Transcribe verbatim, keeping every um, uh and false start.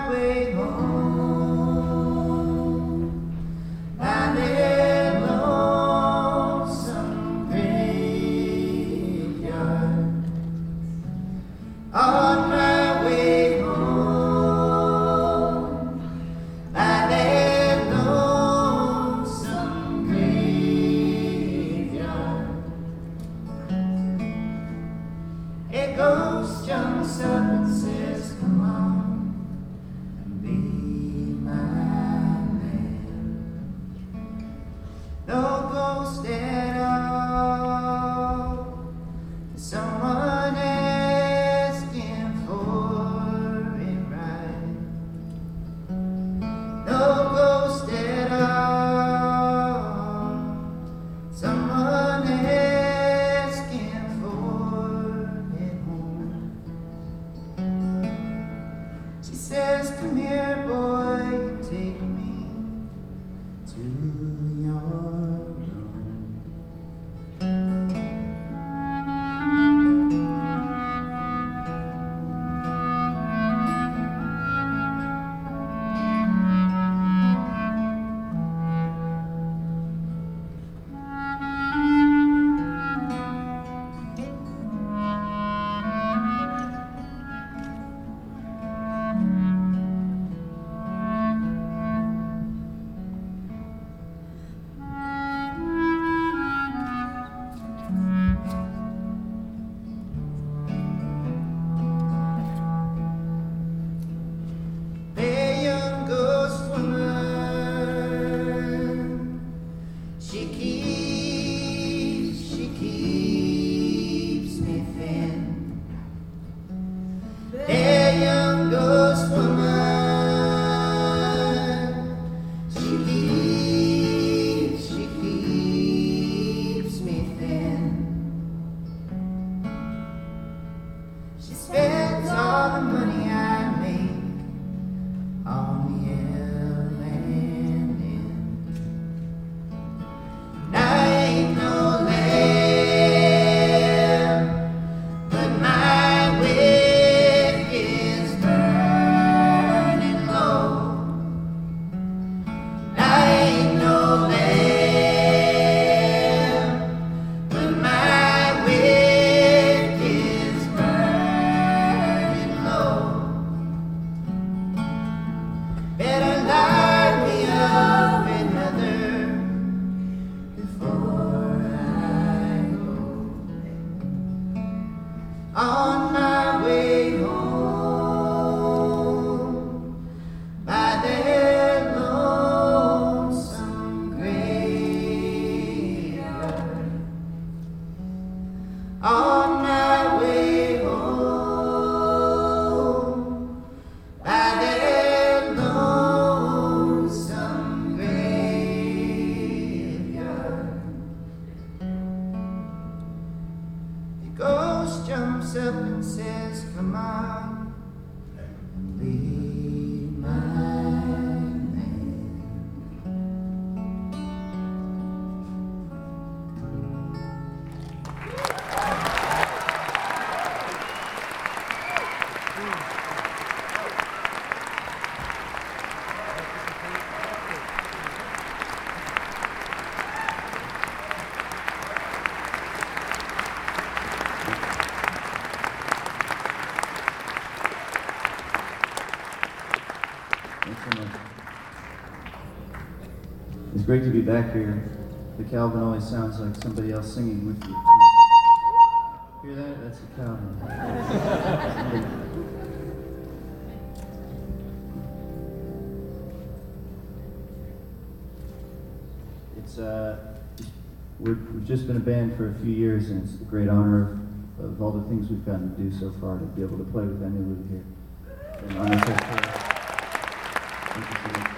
way home, by that lonesome graveyard, on my way home, by that lonesome graveyard, a ghost jumps up and says, come on and be my man. No ghost at all, someone asking for it right. No ghost at all, someone asking for it home. She says, come here, boy, take me to your room. A young ghost woman, she keeps, she keeps me thin. A young ghost woman, she keeps, she keeps me thin. She spends all the money I make on the L and N. I ain't no lamb, but my wick is burning low. I ain't no lamb, but my wick is burning low. Better light me up another before I go. On my way home, by that lonesome graveyard. On my way home, by that lonesome graveyard. The ghost jumps up and says, come on and be my man. Thanks so much. It's great to be back here. The Calvin always sounds like somebody else singing with you. Hear that? That's the Calvin. It's uh, we're, we've just been a band for a few years, and it's a great honor of, of all the things we've gotten to do so far to be able to play with Emmylou here. And honor to her. Thank you so much.